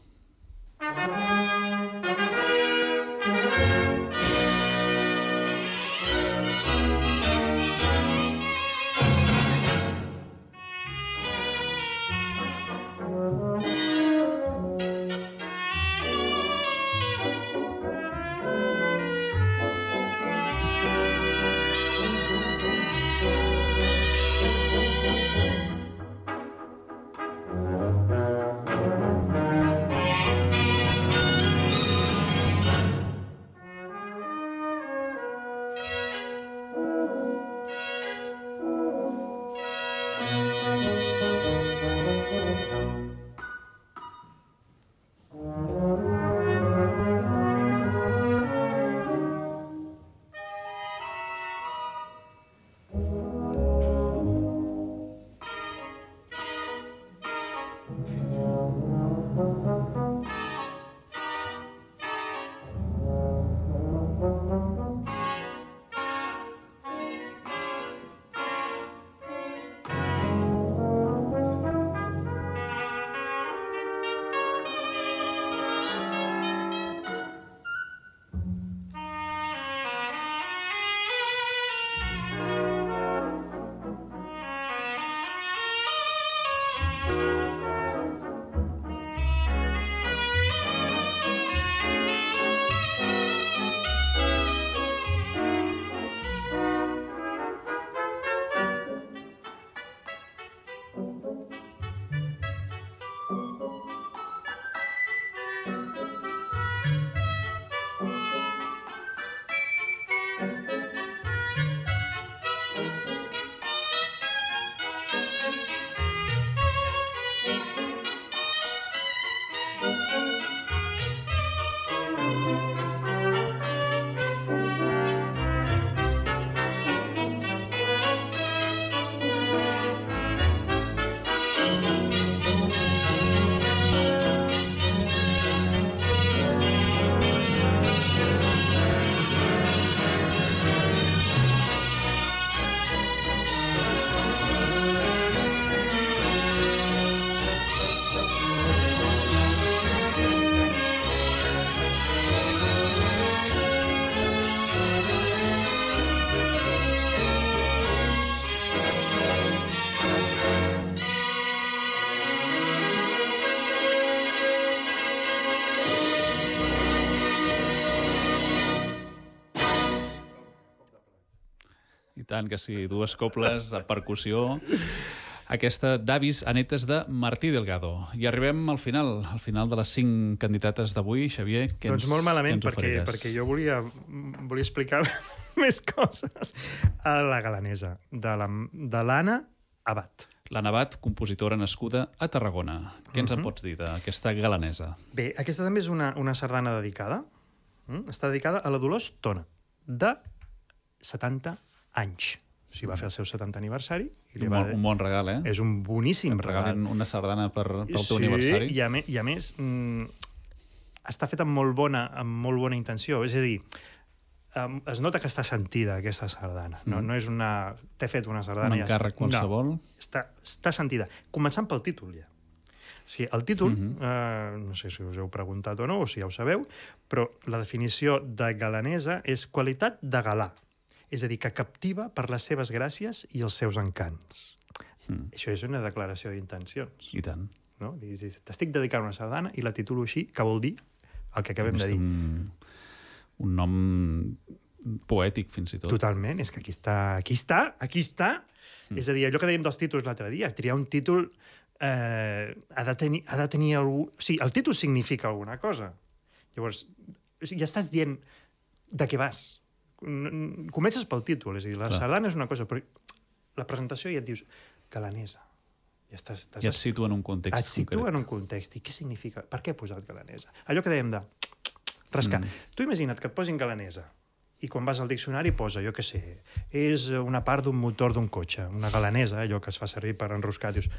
S1: tant que sí, dues cobles a percussió. Aquesta d'Avis a netes de Martí Delgado. I arribem al final, al final de les cinc candidates d'avui. Xavier, què ens,
S2: doncs molt malament,
S1: què ens
S2: perquè, perquè jo volia, volia explicar més coses. A la galanesa, de l'Anna Abad.
S1: L'Anna Abad, compositora nascuda a Tarragona. Què ens en
S2: Uh-huh.
S1: pots dir d'aquesta galanesa?
S2: Bé, aquesta també és una, una sardana dedicada. Mm? Està dedicada a la Dolors Tona, de setanta anys. O sigui, va fer el seu setanta aniversari. I li
S1: Un,
S2: va...
S1: bon, un bon regal, eh?
S2: És un boníssim
S1: Em regalen
S2: regal.
S1: una sardana per, pel teu
S2: Sí,
S1: aniversari.
S2: i a, me, i a més mm, està feta amb molt, bona, amb molt bona intenció. És a dir, um, es nota que està sentida, aquesta sardana. No,
S1: Mm.
S2: no és una... T'he fet una sardana...
S1: Un
S2: i ja
S1: encàrrec
S2: està.
S1: qualsevol.
S2: No, està, està sentida. Començant pel títol, ja. Sí, el títol,
S1: Mhm.
S2: eh, no sé si us heu preguntat o no, o si ja ho sabeu, però la definició de galanesa és qualitat de galà. És a dir, que captiva per les seves gràcies i els seus encants.
S1: Mm.
S2: Això és una declaració d'intencions.
S1: I tant.
S2: No? Dius, t'estic dedicant una sardana i la titulo així, que vol dir el que acabem de dir.
S1: Un, un nom poètic, fins i tot.
S2: Totalment, és que aquí està, aquí està, aquí està. Mm. És a dir, allò que dèiem dels títols l'altre dia, triar un títol eh, ha, de tenir, ha de tenir algú... O sigui, el títol significa alguna cosa. Llavors, o sigui, ja estàs dient de què vas. Comences pel títol, és a dir, la
S1: Clar.
S2: sardana és una cosa, però la presentació ja et dius galanesa. Ja, estàs, estàs
S1: Ja et situa en un context
S2: et situa
S1: concret.
S2: en un context. I què significa? Per què he posat galanesa? Allò que dèiem de rascar.
S1: Mm.
S2: Tu imagina't que et posin galanesa i quan vas al diccionari posa, jo què sé, és una part d'un motor d'un cotxe, una galanesa, allò que es fa servir per enroscar. Dius,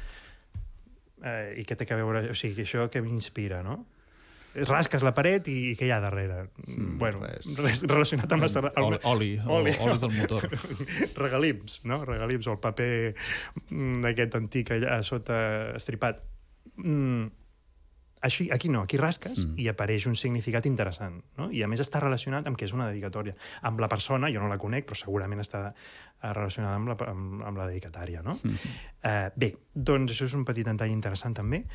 S2: eh, i què té a veure? O sigui, això que m'inspira, no? Rasques la paret i, i què hi ha darrere?
S1: Mm,
S2: bueno,
S1: res.
S2: res relacionat amb la sardana.
S1: Oli, oli, oli. oli del motor.
S2: Regalims, no? Regalims, o el paper mm, d'aquest antic allà sota estripat. Mm, així, aquí no, aquí rasques
S1: Mm.
S2: i apareix un significat interessant, no? I a més està relacionat amb que és una dedicatòria. Amb la persona, jo no la conec, però segurament està eh, relacionada amb la, amb, amb la dedicatària, no?
S1: Mm.
S2: Eh, bé, doncs això és un petit detall interessant també.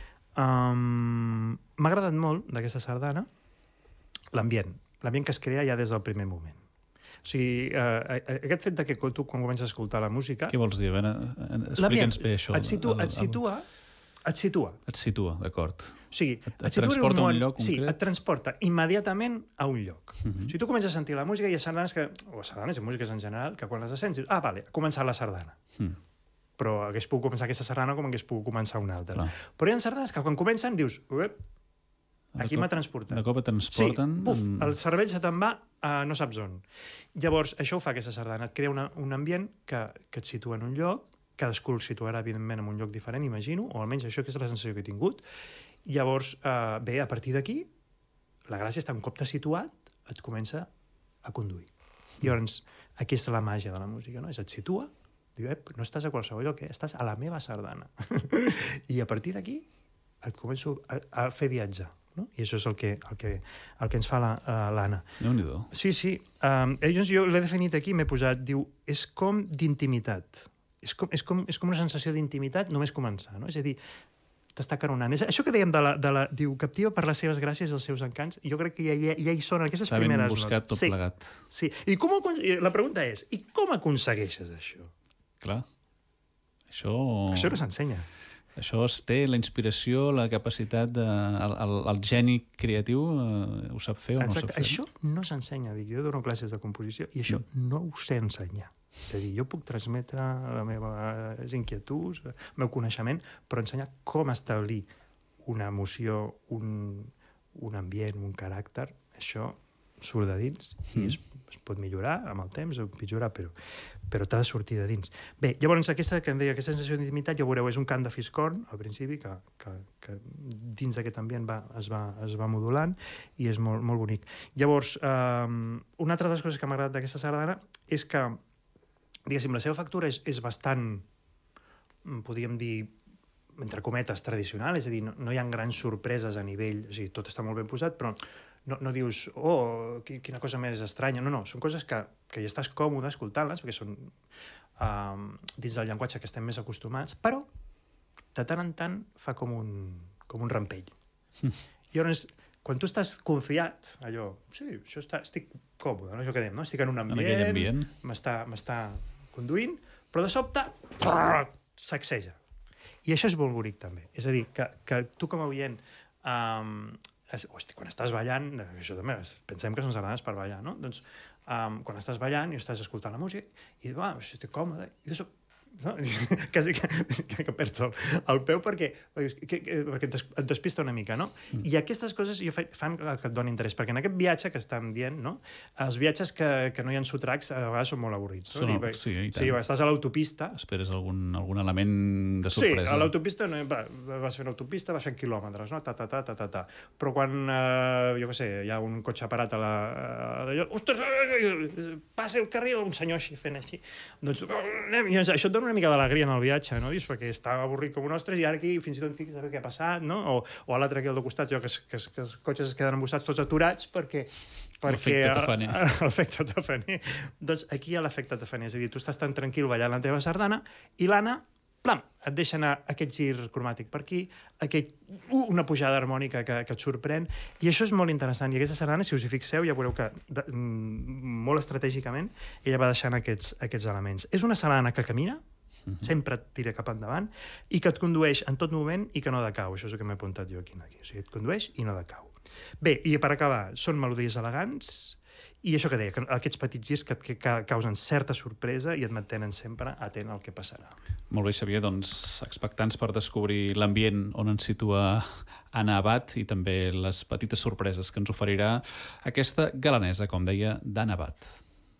S2: Um, M'ha agradat molt d'aquesta sardana l'ambient, l'ambient que es crea ja des del primer moment. O sigui, eh, aquest fet de que tu quan comences a escoltar la música...
S1: Què vols dir? A veure, explica'ns bé això.
S2: Et situa,
S1: El- el-
S2: et situa, et situa.
S1: Et situa, d'acord.
S2: O sigui,
S1: Et- et
S2: et situa en
S1: transporta a un
S2: món-
S1: lloc
S2: sí,
S1: concret?
S2: et transporta immediatament a un lloc.
S1: Mhm.
S2: O sigui, tu comences a sentir la música i hi ha sardanes que... O sardanes i músiques en general, que quan les sents dius, ah, vale, ha començat la sardana.
S1: Mm.
S2: Però hagués pogut començar aquesta sardana com hagués pogut començar una altra.
S1: Clar.
S2: Però hi ha sardanes que quan comencen dius, uep,
S1: De
S2: aquí
S1: cop-
S2: m'ha transportat.
S1: De cop et transporten...
S2: Sí, buf,
S1: amb-
S2: el cervell se te'n va a no saps on. Llavors, això ho fa aquesta sardana, et crea una, un ambient que, que et situa en un lloc, cadascú el situarà, evidentment, en un lloc diferent, imagino, o almenys això que és la sensació que he tingut. Llavors, eh, bé, a partir d'aquí, la gràcia està un cop t'has situat, et comença a conduir. Llavors, aquí està la màgia de la música, no? És et situa, diu, ep, no estàs a qualsevol lloc, eh? Estàs a la meva sardana. I a partir d'aquí et començo a, a fer viatjar. No? I això és el que, el que, el que ens fa l'Anna.
S1: Déu-n'hi-do.
S2: Sí, sí. Um, llavors jo l'he definit aquí, m'he posat, diu, és com d'intimitat. És com, és, com, és com una sensació d'intimitat només començar, no? És a dir, t'està caronant. És això que dèiem de la, de la... Diu, captiva per les seves gràcies i els seus encants. Jo crec que ja, ja, ja hi són aquestes
S1: Està ben
S2: primeres
S1: buscat
S2: notes.
S1: tot
S2: Sí,
S1: plegat.
S2: sí. I com ho, acon- i la pregunta és, i com aconsegueixes això?
S1: Clar. Això...
S2: Això no s'ensenya.
S1: Això es té la inspiració, la capacitat, de, el, el, el geni creatiu, eh, ho sap fer o
S2: Exacte.
S1: no sap fer?
S2: Això no s'ensenya. Dic, jo dono classes de composició i això
S1: Mm.
S2: no ho sé ensenyar. És a dir, jo puc transmetre les meves inquietuds, el meu coneixement, però ensenyar com establir una emoció, un, un ambient, un caràcter, això surt de dins i es, es pot millorar amb el temps o empitjorar, però, però t'ha de sortir de dins. Bé, llavors aquesta, que em deia, aquesta sensació d'intimitat, ja ho veureu, és un cant de fiscorn, al principi, que, que, que dins d'aquest ambient va, es, va, es va modulant i és molt, molt bonic. Llavors, eh, una altra de les coses que m'ha agradat d'aquesta sardana és que, diguéssim, la seva factura és, és bastant, podríem dir, entre cometes, tradicional, és a dir, no, no hi ha grans sorpreses a nivell, o sigui, tot està molt ben posat, però no, no dius, oh, quina cosa més estranya, no, no, són coses que, que ja estàs còmode escoltant-les, perquè són um, dins del llenguatge que estem més acostumats, però de tant en tant fa com un, com un rampell. Mm. I llavors, quan tu estàs confiat, allò, sí, això està, estic còmode, no? Això que dèiem, no? Estic en un ambient,
S1: ambient.
S2: m'està m'està conduint, però de sobte sacseja. I això és molt bonic, també. És a dir, que, que tu com a oient, um, és, hosti, quan estàs ballant, això també, pensem que són sardanes per ballar, no? Doncs um, quan estàs ballant i estàs escoltant la música, i dius, ah, això estic còmode, i de sobte, no? Quasi que, que, que perds el, el peu perquè, que, que, perquè et despista una mica, no? Mm. I aquestes coses jo fe, fan que et doni interès, perquè en aquest viatge que estem dient, no? Els viatges que, que no hi ha sotracs a vegades són molt avorrits. No?
S1: Són,
S2: I,
S1: sí, i tant.
S2: Sí, estàs a l'autopista...
S1: Esperes algun, algun element de sorpresa.
S2: Sí, a l'autopista no, va, vas fent l'autopista, vas fent quilòmetres, no? Ta, ta, ta, ta, ta, ta. Però quan, eh, jo què sé, hi ha un cotxe parat a la... A ostres, passa el carril, un senyor així fent així. Doncs, anem, i això et dona una mica d'alegria en el viatge, no? Dius, perquè estava avorrit com un ostres i ara aquí fins i tot fiques a veure què ha passat, no? O, o a l'altre aquí al costat, jo, que, que, que els cotxes es queden embossats tots aturats perquè... perquè
S1: l'efecte tafaner.
S2: L'efecte tafaner. Doncs aquí hi ha l'efecte tafaner, és a dir, tu estàs tan tranquil ballant la teva sardana i l'Anna, plam, et deixa anar aquest gir cromàtic per aquí, aquest, uh, una pujada harmònica que, que et sorprèn, i això és molt interessant. I aquesta sardana, si us hi fixeu, ja veureu que de, mm, molt estratègicament ella va deixant aquests, aquests elements. És una sardana que camina, uh-huh. sempre et tira cap endavant, i que et condueix en tot moment i que no decau. Això és el que m'he apuntat jo aquí. aquí. O sigui, et condueix i no decau. Bé, i per acabar, són melodies elegants, i això que deia, que aquests petits girs que, que, que causen certa sorpresa i et mantenen sempre atent al que passarà.
S1: Molt bé, Xavier, doncs expectants per descobrir l'ambient on ens situa Anna Abad i també les petites sorpreses que ens oferirà aquesta galanesa, com deia, d'Anna Abad.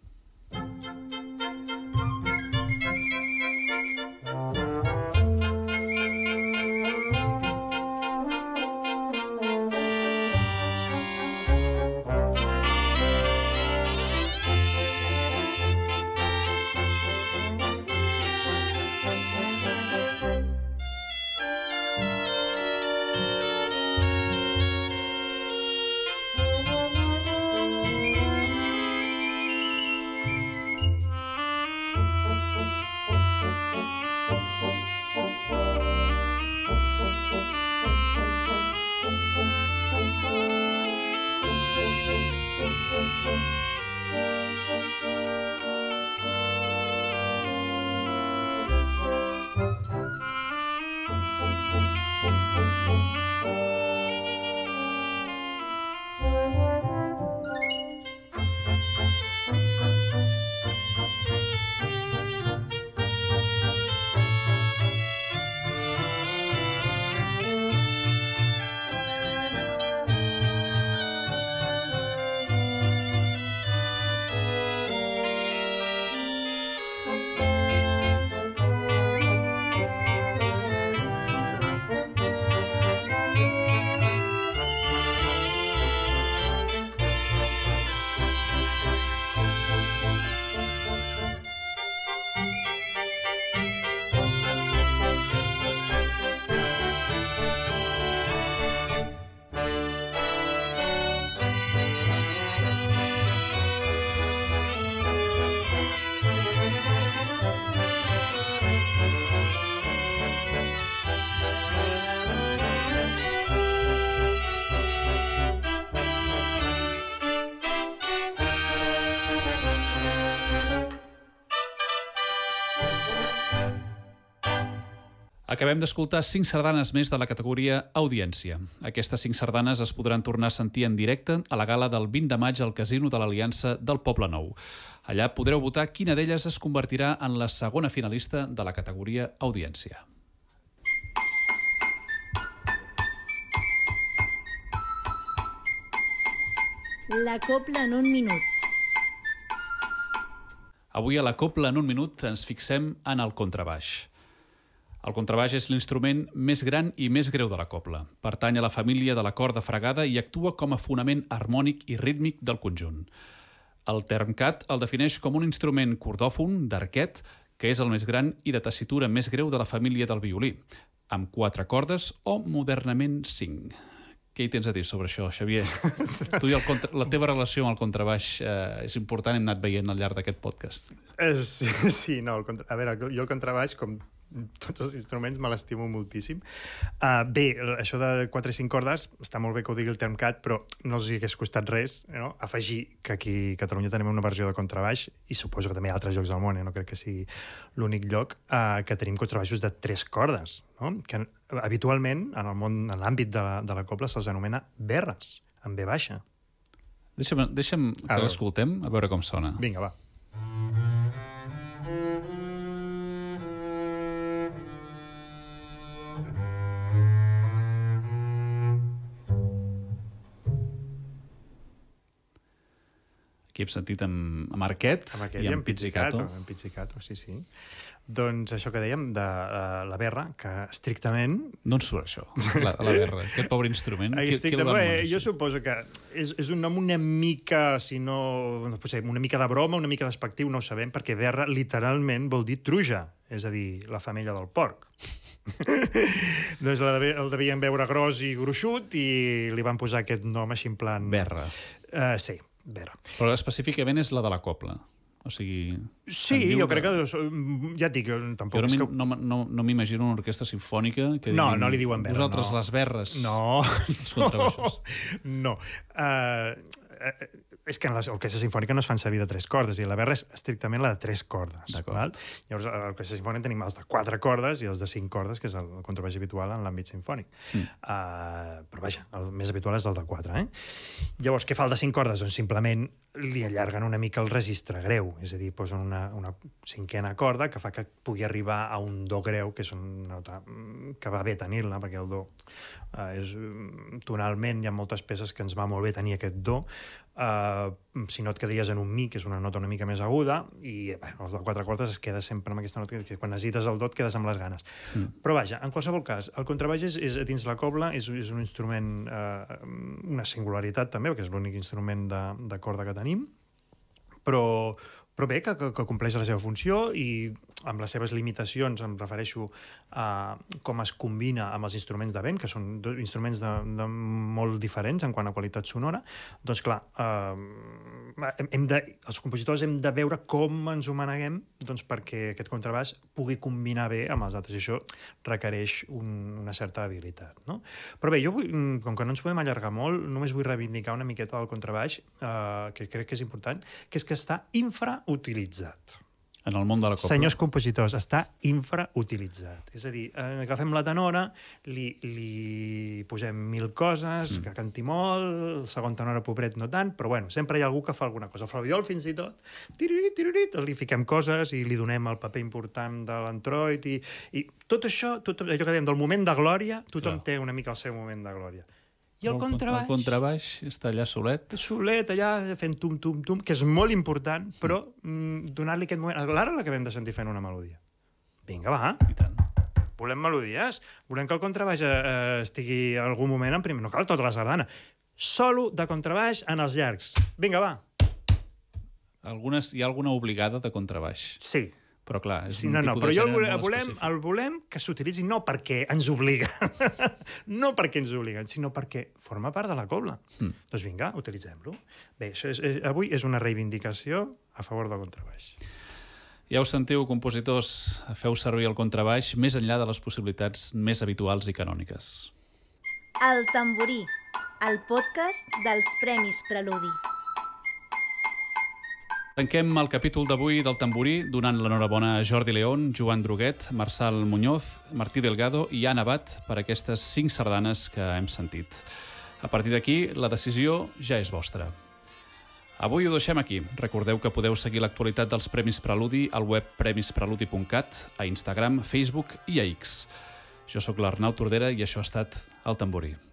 S1: Acabem d'escoltar cinc sardanes més de la categoria Audiència. Aquestes cinc sardanes es podran tornar a sentir en directe a la gala del vint de maig al Casino de l'Aliança del Poble Nou. Allà podreu votar quina d'elles es convertirà en la segona finalista de la categoria Audiència.
S3: La copla en un minut.
S1: Avui a la copla en un minut ens fixem en el contrabaix. El contrabaix és l'instrument més gran i més greu de la copla. Pertany a la família de la corda fregada i actua com a fonament harmònic i rítmic del conjunt. El termcat el defineix com un instrument cordòfon, d'arquet, que és el més gran i de tessitura més greu de la família del violí, amb quatre cordes o modernament cinc. Què hi tens a dir sobre això, Xavier? Tu i el contra... la teva relació amb el contrabaix eh, és important, hem anat veient al llarg d'aquest podcast.
S2: És, sí, no, el contra... a veure, jo el contrabaix, com tots els instruments me l'estimo moltíssim. Uh, bé, això de quatre i cinc cordes, està molt bé que ho digui el Termcat, però no els hi hagués costat res, no? Afegir que aquí a Catalunya tenim una versió de contrabaix, i suposo que també hi ha altres llocs del món, eh? No crec que sigui l'únic lloc, uh, que tenim contrabaixos de tres cordes, no? Que habitualment, en el món, en l'àmbit de, la, de la cobla, se'ls anomena berres, amb B baixa.
S1: Deixa'm, deixa'm que l'escoltem, a veure com sona.
S2: Vinga, va.
S1: Aquí hem sentit amb, amb arquet,
S2: amb arquet
S1: i amb pizzicato.
S2: Amb pizzicato, sí, sí. Doncs això que dèiem de uh, la berra, que estrictament...
S1: No ens surt això, la, la berra, aquest pobre instrument. Qui, qui el va
S2: eh, jo suposo que és, és un nom una mica, si no, no pot ser, una mica de broma, una mica despectiu, no ho sabem, perquè berra literalment vol dir truja, és a dir, la femella del porc. Doncs la de, el devien veure gros i gruixut i li van posar aquest nom així en plan...
S1: Berra.
S2: Uh, sí. Vera.
S1: Però específicament és la de la cobla. O sigui...
S2: Sí, jo crec que... Ja et dic, tampoc...
S1: Jo
S2: és
S1: no,
S2: que...
S1: no, no, no m'imagino una orquestra sinfònica que
S2: no,
S1: diguin...
S2: No, li diuen berra,
S1: vosaltres
S2: no.
S1: les berres.
S2: No,
S1: els contrabaixos.
S2: No. Uh, és que en les orquestres sinfòniques no es fan servir de tres cordes, i la berra és estrictament la de tres cordes. Val? Llavors, a l'orquestra sinfònica tenim els de quatre cordes i els de cinc cordes, que és el contrabaix habitual en l'àmbit sinfònic. Mm. Uh, però vaja, el més habitual és el de quatre. Eh? Llavors, què fa el de cinc cordes? Doncs simplement li allarguen una mica el registre greu, és a dir, posen una, una cinquena corda que fa que pugui arribar a un do greu, que és una nota que va bé tenir-la, perquè el do uh, és, tonalment hi ha moltes peces que ens va molt bé tenir aquest do, uh, si no et quedaries en un mi, que és una nota una mica més aguda, i bueno, els de quatre cordes es queda sempre amb aquesta nota, que quan necessites el do et quedes amb les ganes. Mm. Però vaja, en qualsevol cas, el contrabaix és, és dins la cobla, és, és un instrument, uh, una singularitat també, perquè és l'únic instrument de, de corda que tenim, però, però bé, que, que, que compleix la seva funció i amb les seves limitacions em refereixo a com es combina amb els instruments de vent, que són instruments de, de molt diferents en quant a qualitat sonora. Doncs clar, eh, hem de, els compositors hem de veure com ens ho maneguem doncs, perquè aquest contrabaix pugui combinar bé amb els altres, i això requereix un, una certa habilitat. No? Però bé, jo vull, com que no ens podem allargar molt, només vull reivindicar una miqueta del contrabaix, eh, que crec que és important, que és que està infrautilitzat.
S1: En el món de la cobla.
S2: Senyors compositors, està infrautilitzat. És a dir, eh, agafem la tenora, li, li posem mil coses, mm. que canti molt, el segon tenora pobret no tant, però bueno, sempre hi ha algú que fa alguna cosa. El flabiol, fins i tot, tiririt, tiririt, li fiquem coses i li donem el paper important de l'antroid i, i tot això, tot allò que dèiem del moment de glòria, tothom Clar. té una mica el seu moment de glòria. I el, el contrabaix...
S1: El contrabaix està allà solet.
S2: Solet, allà, fent tum-tum-tum, que és molt important, però mm, donar-li aquest moment... Ara l'acabem de sentir fent una melodia. Vinga, va.
S1: I tant.
S2: Volem melodies. Volem que el contrabaix eh, estigui en algun moment en primer. No cal tota la sardana. Solo de contrabaix en els llargs. Vinga, va.
S1: Algunes, hi ha alguna obligada de contrabaix.
S2: Sí.
S1: Però clar, és
S2: sí,
S1: un
S2: no, no,
S1: tipus
S2: però
S1: de
S2: jo
S1: gènere
S2: volem,
S1: molt
S2: volem,
S1: específic.
S2: el volem que s'utilitzi no perquè ens obliguen, no perquè ens obliguen, sinó perquè forma part de la cobla. Mm. Doncs vinga, utilitzem-lo. Bé, això és, és, avui és una reivindicació a favor del contrabaix.
S1: Ja us sentiu, compositors, feu servir el contrabaix més enllà de les possibilitats més habituals i canòniques.
S3: El Tamborí, el podcast dels Premis Preludi.
S1: Tanquem el capítol d'avui del Tamborí donant l'enhorabona a Jordi León, Joan Druguet, Marçal Muñoz, Martí Delgado i Anna Abad per aquestes cinc sardanes que hem sentit. A partir d'aquí, la decisió ja és vostra. Avui ho deixem aquí. Recordeu que podeu seguir l'actualitat dels Premis Preludi al web premis preludi punt cat, a Instagram, Facebook i a X. Jo sóc l'Arnau Tordera i això ha estat El Tamborí.